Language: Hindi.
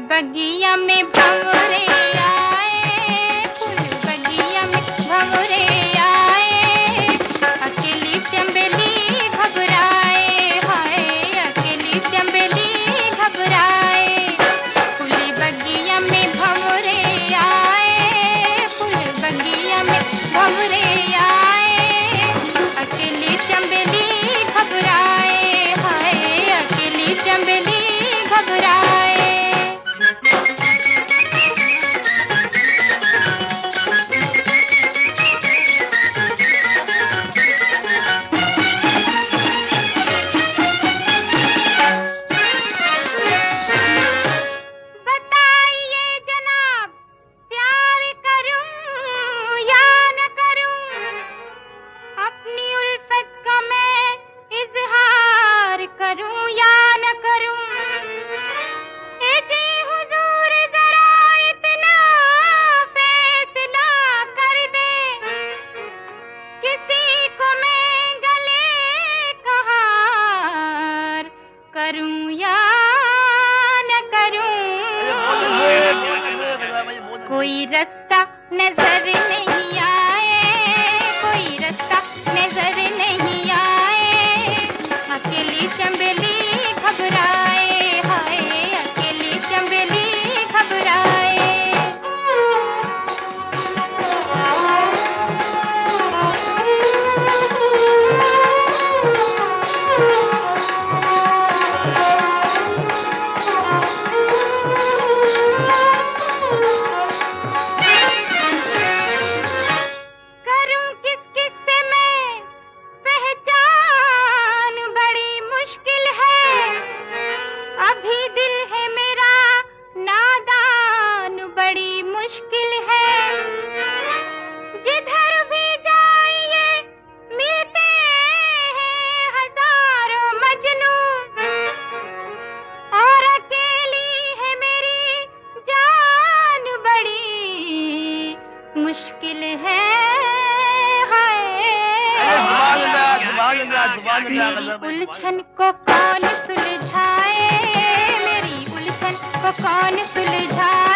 बगिया में भंवरे आए, फूल बगिया में भंवरे आए, अकेली चंबेली घबराए, हाय अकेली चंबेली घबराए। फूल बगिया में भंवरे आए, फूल बगिया में भंवरे आए, अकेली चंबेली घबराए, हाय अकेली चंबेली घबराए। करूं या न करूं, कोई रास्ता नजर नहीं आए, कोई रास्ता नजर नहीं आए, अकेली चंबेली घबराए, हाय अकेली चंबेली घबराए। मुश्किल है, जिधर भी जाइए मिलते हैं हजारों मजनू, और अकेली है मेरी जान बड़ी मुश्किल है, मेरी उलझन को कौन सुलझाए, मेरी उलझन को कौन सुलझाए।